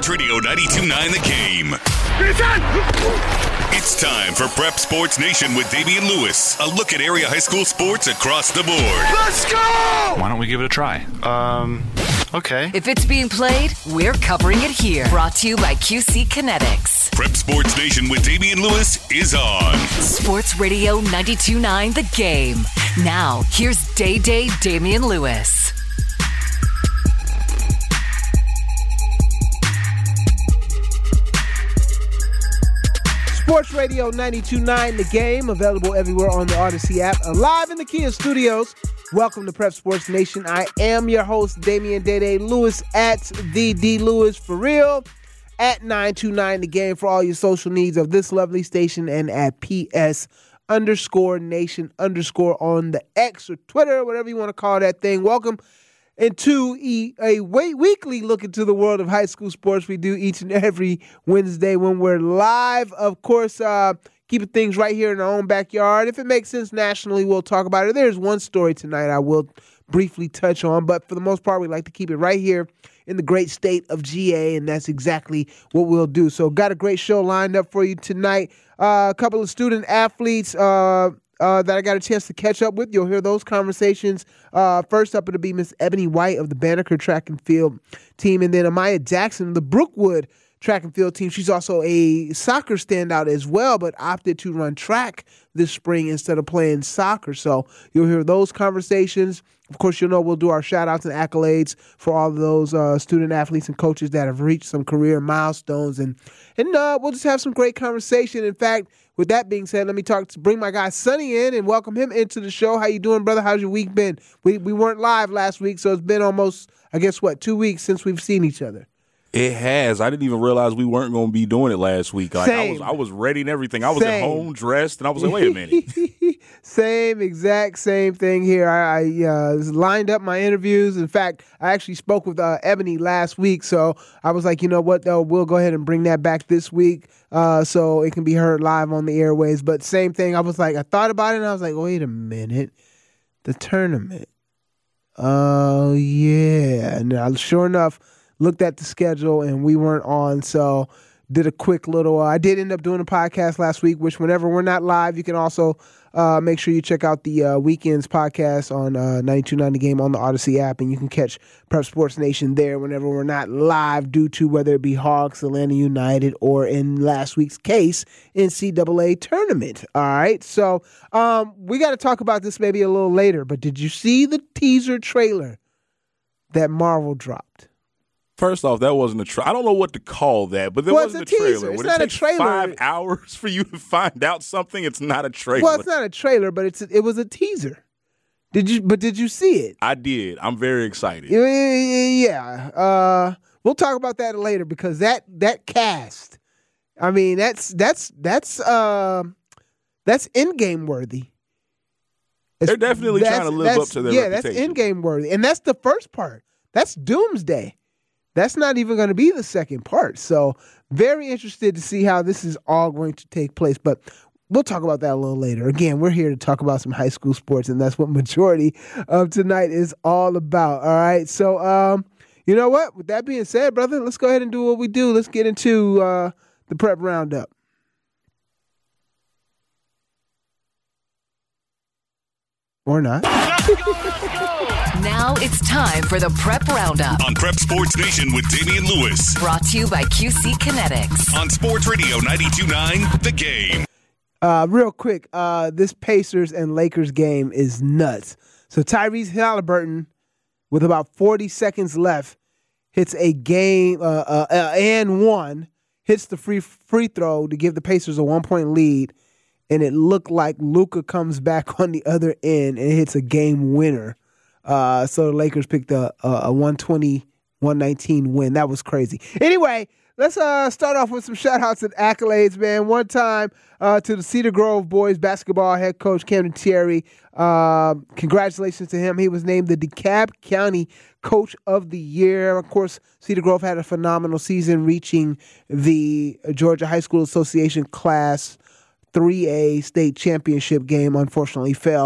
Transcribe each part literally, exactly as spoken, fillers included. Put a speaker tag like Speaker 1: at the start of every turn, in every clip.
Speaker 1: Sports Radio ninety-two point nine The Game. It's time for Prep Sports Nation with Damian Lewis. A look at area high school sports across the board.
Speaker 2: Let's go!
Speaker 3: Why don't we give it a try?
Speaker 2: Um, okay.
Speaker 4: If it's being played, we're covering it here. Brought to you by Q C Kinetics.
Speaker 1: Prep Sports Nation with Damian Lewis is on
Speaker 4: Sports Radio ninety-two point nine The Game. Now, here's Day Day Damian Lewis.
Speaker 5: Sports Radio ninety-two point nine The Game, available everywhere on the Odyssey app. Live in the Kia studios. Welcome to Prep Sports Nation. I am your host, Damian Day Day Lewis, at the D Lewis for real, at nine two nine The Game for all your social needs of this lovely station, and at P S underscore nation underscore on the X or Twitter, whatever you want to call that thing. Welcome into e- a weekly look into the world of high school sports we do each and every Wednesday when we're live. Of course, uh, keeping things right here in our own backyard. If it makes sense nationally, we'll talk about it. There's one story tonight I will briefly touch on, but for the most part, we like to keep it right here in the great state of G A, and that's exactly what we'll do. So got a great show lined up for you tonight. Uh, a couple of student athletes uh, uh, that I got a chance to catch up with. You'll hear those conversations. Uh, first up, it'll be Miss Ebony White of the Banneker track and field team, and then Amaya Jackson of the Brookwood track and field team. She's also a soccer standout as well, but opted to run track this spring instead of playing soccer. So you'll hear those conversations. Of course, you'll know we'll do our shout-outs and accolades for all of those uh, student athletes and coaches that have reached some career milestones, and and uh, we'll just have some great conversation. In fact, with that being said, let me talk to bring my guy Sonny in and welcome him into the show. How you doing, brother? How's your week been? We we weren't live last week, so it's been almost, I guess, what, two weeks since we've seen each other.
Speaker 6: It has. I didn't even realize we weren't going to be doing it last week. Like,
Speaker 5: Same.
Speaker 6: I was, I was ready and everything. I was
Speaker 5: Same.
Speaker 6: at home dressed, and I was like, "Wait a minute."
Speaker 5: Same exact same thing here. I, I uh, lined up my interviews. In fact, I actually spoke with uh, Ebony last week, so I was like, you know what, though, we'll go ahead and bring that back this week, uh, so it can be heard live on the airways. But same thing. I was like, I thought about it, and I was like, wait a minute, the tournament. Oh yeah, and uh, sure enough, looked at the schedule, and we weren't on, so did a quick little, uh, I did end up doing a podcast last week, which whenever we're not live, you can also uh, make sure you check out the uh, Weekends podcast on uh, ninety-two point nine The Game on the Odyssey app, and you can catch Prep Sports Nation there whenever we're not live due to whether it be Hawks, Atlanta United, or in last week's case, N C double A tournament. All right, so um, we got to talk about this maybe a little later, but did you see the teaser trailer that Marvel dropped?
Speaker 6: First off, that wasn't a trailer. I don't know what to call that, but there
Speaker 5: well,
Speaker 6: wasn't
Speaker 5: it's a,
Speaker 6: a trailer.
Speaker 5: teaser. It's
Speaker 6: When
Speaker 5: not
Speaker 6: it
Speaker 5: a
Speaker 6: takes
Speaker 5: trailer.
Speaker 6: Five hours for you to find out something. It's not a trailer.
Speaker 5: Well, it's not a trailer, but it's a, it was a teaser. Did you? But did you see it?
Speaker 6: I did. I'm very excited.
Speaker 5: Yeah, yeah. Uh, we'll talk about that later because that that cast. I mean, that's that's that's uh, that's Endgame worthy. It's,
Speaker 6: They're definitely trying to live up to their
Speaker 5: yeah,
Speaker 6: reputation.
Speaker 5: Yeah, that's Endgame worthy, and that's the first part. That's Doomsday. That's not even going to be the second part. So very interested to see how this is all going to take place. But we'll talk about that a little later. Again, we're here to talk about some high school sports, and that's what majority of tonight is all about. All right. So, um, you know what? With that being said, brother, let's go ahead and do what we do. Let's get into uh, the prep roundup. Or not.
Speaker 4: Now it's time for the Prep Roundup
Speaker 1: on Prep Sports Nation with Damian Lewis.
Speaker 4: Brought to you by Q C Kinetics
Speaker 1: On Sports Radio ninety-two point nine The Game.
Speaker 5: Uh, real quick, uh, this Pacers and Lakers game is nuts. So Tyrese Halliburton, with about forty seconds left, hits a game uh, uh, uh, and one, hits the free free throw to give the Pacers a one-point lead, and it looked like Luka comes back on the other end and hits a game winner. Uh, so the Lakers picked a, a, a one twenty, one nineteen win. That was crazy. Anyway, let's uh, start off with some shout-outs and accolades, man. One time uh, to the Cedar Grove boys basketball head coach, Camden Thierry. Uh, congratulations to him. He was named the DeKalb County Coach of the Year. Of course, Cedar Grove had a phenomenal season, reaching the Georgia High School Association Class three A state championship game. Unfortunately, fell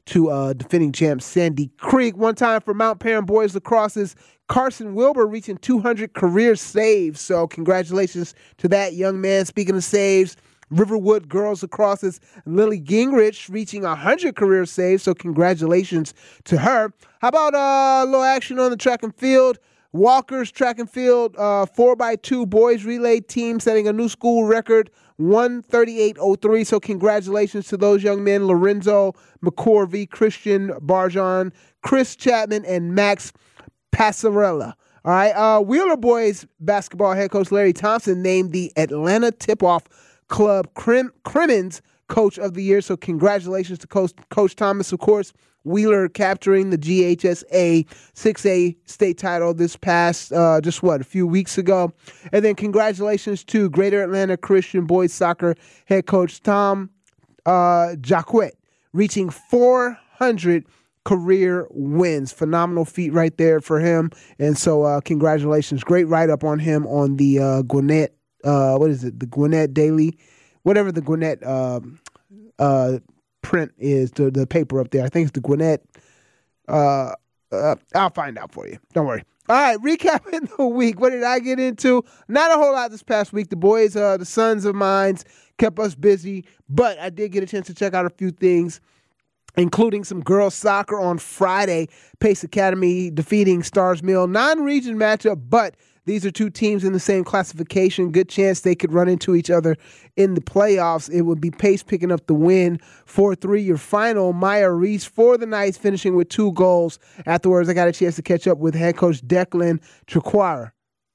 Speaker 5: to uh, defending champ Sandy Creek. One time for Mount Perrin boys lacrosse's Carson Wilbur reaching two hundred career saves. So congratulations to that young man. Speaking of saves, Riverwood girls lacrosse's Lily Gingrich reaching one hundred career saves. So congratulations to her. How about uh, a little action on the track and field? Walker's track and field uh, four by two boys relay team setting a new school record, one thirty-eight oh three. So congratulations to those young men, Lorenzo McCorvey, Christian Barjon, Chris Chapman, and Max Passarella. All right, uh, Wheeler boys basketball head coach Larry Thompson named the Atlanta Tip-Off Club Crim- Crimmins Coach of the Year. So congratulations to Coach, Coach Thomas, of course. Wheeler capturing the G H S A six A state title this past, uh, just what, a few weeks ago. And then congratulations to Greater Atlanta Christian boys soccer head coach Tom uh, Jacquet, reaching four hundred career wins. Phenomenal feat right there for him. And so uh, congratulations. Great write-up on him on the uh, Gwinnett, uh, what is it, the Gwinnett Daily, whatever the Gwinnett uh, uh print is, the, the paper up there. I think it's the Gwinnett. Uh, uh, I'll find out for you. Don't worry. All right, recapping the week. What did I get into? Not a whole lot this past week. The boys, uh, the sons of mine, kept us busy, but I did get a chance to check out a few things, including some girls soccer on Friday. Pace Academy defeating Stars Mill. Non-region matchup, but these are two teams in the same classification. Good chance they could run into each other in the playoffs. It would be Pace picking up the win, four three. Your final, Maya Reese for the Knights, finishing with two goals. Afterwards, I got a chance to catch up with head coach Declan Triquara.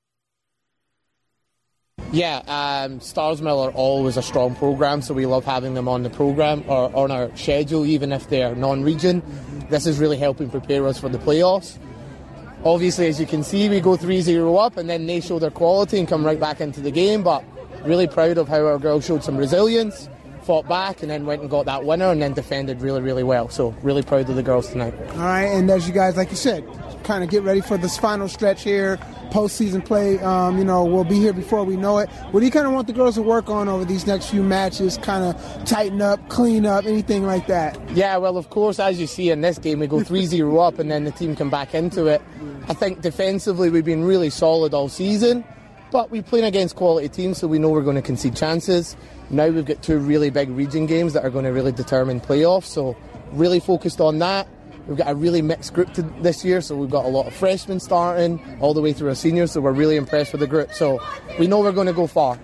Speaker 3: Yeah, um, Stars Mill are always a strong program, so we love having them on the program or on our schedule, even if they're non-region. This is really helping prepare us for the playoffs. Obviously, as you can see, we go three zero up and then they show their quality and come right back into the game. But really proud of how our girls showed some resilience, fought back, and then went and got that winner and then defended really, really well. So really proud of the girls tonight.
Speaker 7: All right, and as you guys, like you said, kind of get ready for this final stretch here, postseason play. Um, you know, we'll be here before we know it. What do you kind of want the girls to work on over these next few matches? Kind of tighten up, clean up, anything like that?
Speaker 3: Yeah, well, of course, as you see in this game, we go three zero up and then the team come back into it. I think defensively we've been really solid all season, but we're playing against quality teams, so we know we're going to concede chances. Now we've got two really big region games that are going to really determine playoffs, so really focused on that. We've got a really mixed group to this year, so we've got a lot of freshmen starting all the way through our seniors, so we're really impressed with the group. So we know we're going to go far.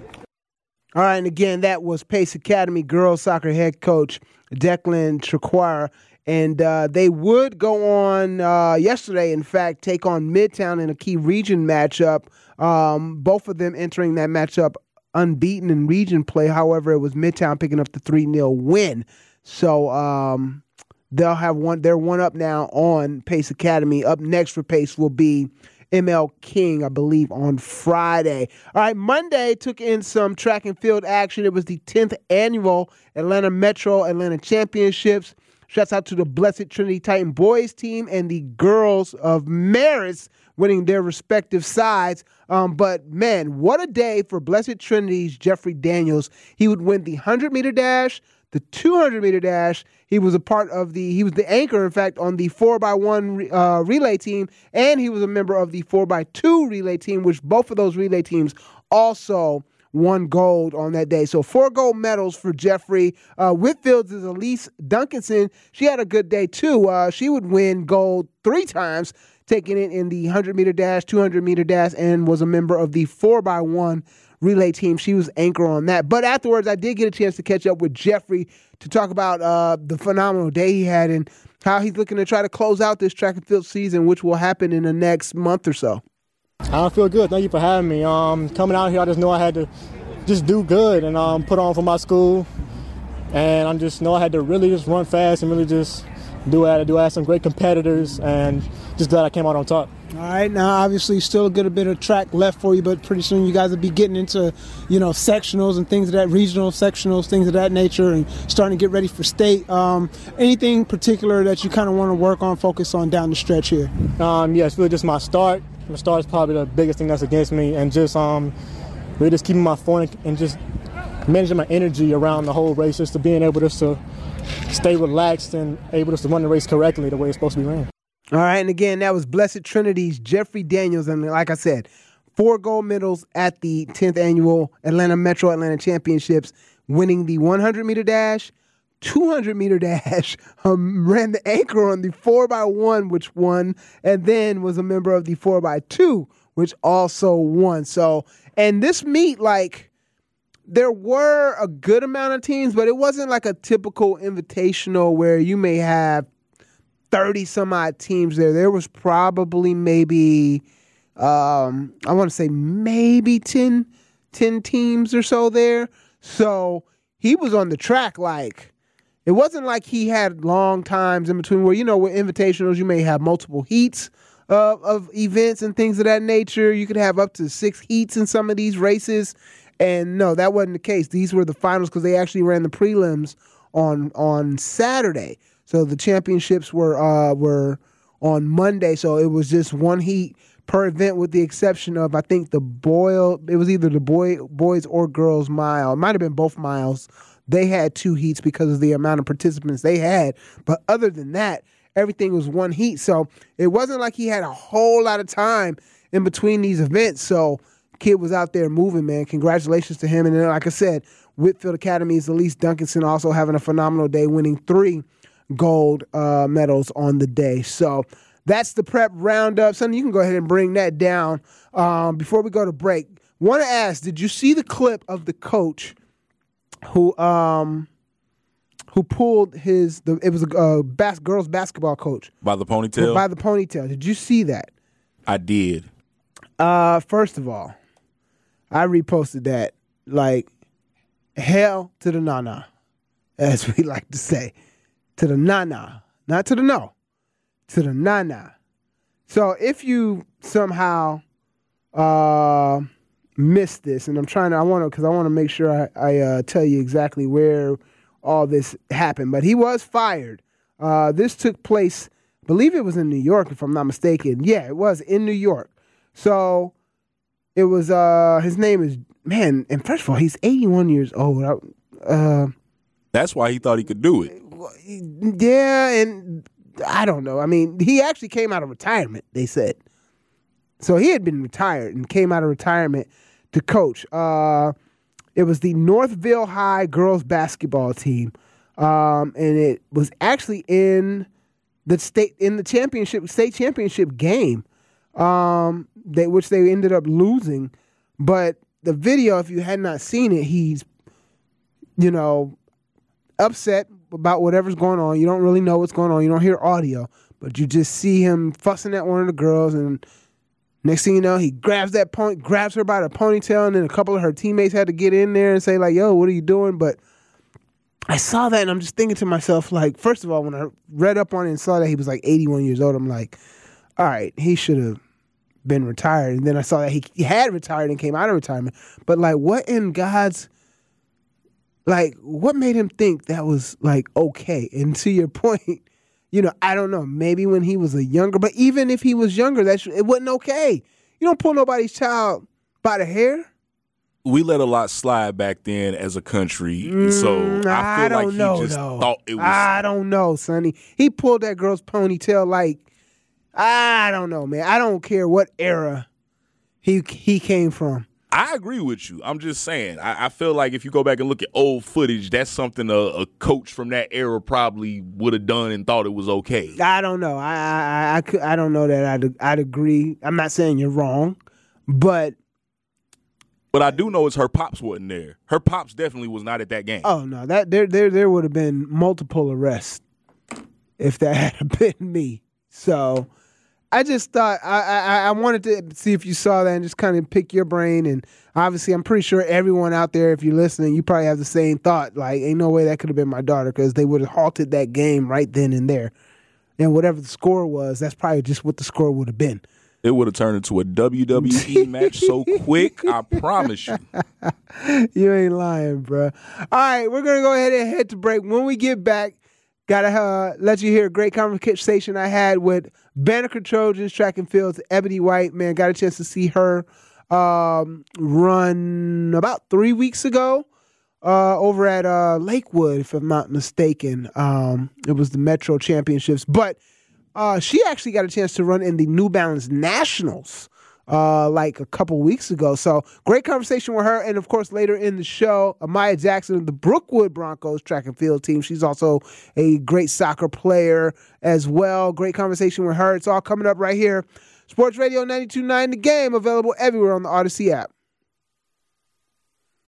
Speaker 5: All right, and again, that was Pace Academy girls soccer head coach Declan Triquara. And uh, they would go on uh, yesterday, in fact, take on Midtown in a key region matchup. Um, both of them entering that matchup unbeaten in region play. However, it was Midtown picking up the three nil win. So um, they'll have one. They're one up now on Pace Academy. Up next for Pace will be M L King, I believe, on Friday. All right, Monday took in some track and field action. It was the tenth annual Atlanta Metro Atlanta Championships. Shouts out to the Blessed Trinity Titan boys team and the girls of Marist winning their respective sides. Um, but, man, what a day for Blessed Trinity's Jeffrey Daniels. He would win the hundred-meter dash, the two hundred-meter dash. He was a part of the – he was the anchor, in fact, on the four by one uh, relay team, and he was a member of the four by two relay team, which both of those relay teams also – won gold on that day. So four gold medals for Jeffrey. Uh, Whitfield's is Elise Duncanson. She had a good day too. Uh, she would win gold three times, taking it in the hundred-meter dash, two hundred-meter dash, and was a member of the four by one relay team. She was anchor on that. But afterwards, I did get a chance to catch up with Jeffrey to talk about uh, the phenomenal day he had and how he's looking to try to close out this track and field season, which will happen in the next month or so.
Speaker 8: I feel good. Thank you for having me. Um, coming out here, I just know I had to just do good and um, put on for my school. And I just know I had to really just run fast and really just do it. I do. I had some great competitors, and just glad I came out on top.
Speaker 7: All right, now obviously still a good bit of track left for you, but pretty soon you guys will be getting into, you know, sectionals and things of that, regional sectionals, things of that nature, and starting to get ready for state. Um, anything particular that you kind of want to work on, focus on down the stretch here?
Speaker 8: Um, yeah, it's really just my start. My start is probably the biggest thing that's against me, and just um, really just keeping my phone and just managing my energy around the whole race, just to being able just to stay relaxed and able to run the race correctly the way it's supposed to be ran.
Speaker 5: All right, and again, that was Blessed Trinity's Jeffrey Daniels. And like I said, four gold medals at the tenth Annual Atlanta Metro Atlanta Championships, winning the one hundred meter dash, two hundred meter dash, um, ran the anchor on the four by one, which won, and then was a member of the four by two, which also won. So, and this meet, like, there were a good amount of teams, but it wasn't like a typical invitational where you may have thirty some odd teams there. There was probably maybe, um, I want to say maybe ten, ten teams or so there. So he was on the track. Like, it wasn't like he had long times in between where, you know, with invitationals, you may have multiple heats of, of events and things of that nature. You could have up to six heats in some of these races. And no, that wasn't the case. These were the finals because they actually ran the prelims on on Saturday. So the championships were uh, were on Monday. So it was just one heat per event, with the exception of, I think, the boy. It was either the boy boys or girls mile. It might have been both miles. They had two heats because of the amount of participants they had. But other than that, everything was one heat. So it wasn't like he had a whole lot of time in between these events. So kid was out there moving, man. Congratulations to him. And then, like I said, Whitfield Academy's Elise Duncanson also having a phenomenal day, winning three gold uh, medals on the day. So that's the prep roundup. Sonny, you can go ahead and bring that down. Um, before we go to break, want to ask, did you see the clip of the coach who um, who pulled his, the, it was a uh, bas- girls basketball coach.
Speaker 6: By the ponytail?
Speaker 5: By the ponytail. Did you see that?
Speaker 6: I did.
Speaker 5: Uh, first of all, I reposted that like hell to the na-na, as we like to say. To the na-na. Not to the no. To the na-na. So if you somehow uh, missed this, and I'm trying to, I want to, because I want to make sure I, I uh, tell you exactly where all this happened. But he was fired. Uh, this took place, I believe it was in New York, if I'm not mistaken. Yeah, it was in New York. So it was, uh, his name is, man, and first of all, he's eighty-one years old. Uh,
Speaker 6: That's why he thought he could do it.
Speaker 5: Yeah, and I don't know. I mean, he actually came out of retirement, they said. So he had been retired and came out of retirement to coach. Uh, it was the Northville High girls basketball team. Um, and it was actually in the state, in the championship, state championship game. Um, they, which they ended up losing. But the video, if you had not seen it, he's, you know, upset about whatever's going on. You don't really know what's going on. You don't hear audio, but you just see him fussing at one of the girls, and next thing you know, he grabs that point, grabs her by the ponytail, and then a couple of her teammates had to get in there and say, like, yo, what are you doing? But I saw that, and I'm just thinking to myself, like, first of all, when I read up on it and saw that he was like eighty-one years old, I'm like, all right, he should have been retired. And then I saw that he, he had retired and came out of retirement. But, like, what in God's, like, what made him think that was, like, okay? And to your point, you know, I don't know. Maybe when he was a younger, but even if he was younger, that it wasn't okay. You don't pull nobody's child by the hair.
Speaker 6: We let a lot slide back then as a country,
Speaker 5: Mm,
Speaker 6: so I feel
Speaker 5: I don't
Speaker 6: like he
Speaker 5: know,
Speaker 6: just
Speaker 5: though.
Speaker 6: thought it was.
Speaker 5: I don't know, Sonny. He pulled that girl's ponytail like, I don't know, man. I don't care what era he he came from.
Speaker 6: I agree with you. I'm just saying. I, I feel like if you go back and look at old footage, that's something a, a coach from that era probably would have done and thought it was okay.
Speaker 5: I don't know. I I I, could, I don't know that I'd I'd agree. I'm not saying you're wrong, but
Speaker 6: But I do know it's her pops wasn't there. Her pops definitely was not at that game.
Speaker 5: oh no, that there there there would have been multiple arrests if that had been me. So I just thought I, I I wanted to see if you saw that and just kind of pick your brain. And obviously, I'm pretty sure everyone out there, if you're listening, you probably have the same thought. Like, ain't no way that could have been my daughter, because they would have halted that game right then and there. And whatever the score was, that's probably just what the score would have been.
Speaker 6: It would have turned into a W W E match so quick, I promise you.
Speaker 5: You ain't lying, bro. All right, we're going to go ahead and head to break. When we get back, got to uh, let you hear a great conversation I had with Banneker Trojans track and field's Ebony White. Man, got a chance to see her um, run about three weeks ago uh, over at uh, Lakewood, if I'm not mistaken. Um, it was the Metro Championships. But uh, she actually got a chance to run in the New Balance Nationals uh, like a couple weeks ago. So great conversation with her. And, of course, later in the show, Amaya Jackson of the Brookwood Broncos track and field team. She's also a great soccer player as well. Great conversation with her. It's all coming up right here. Sports Radio ninety-two point nine The Game, available everywhere on the Odyssey app.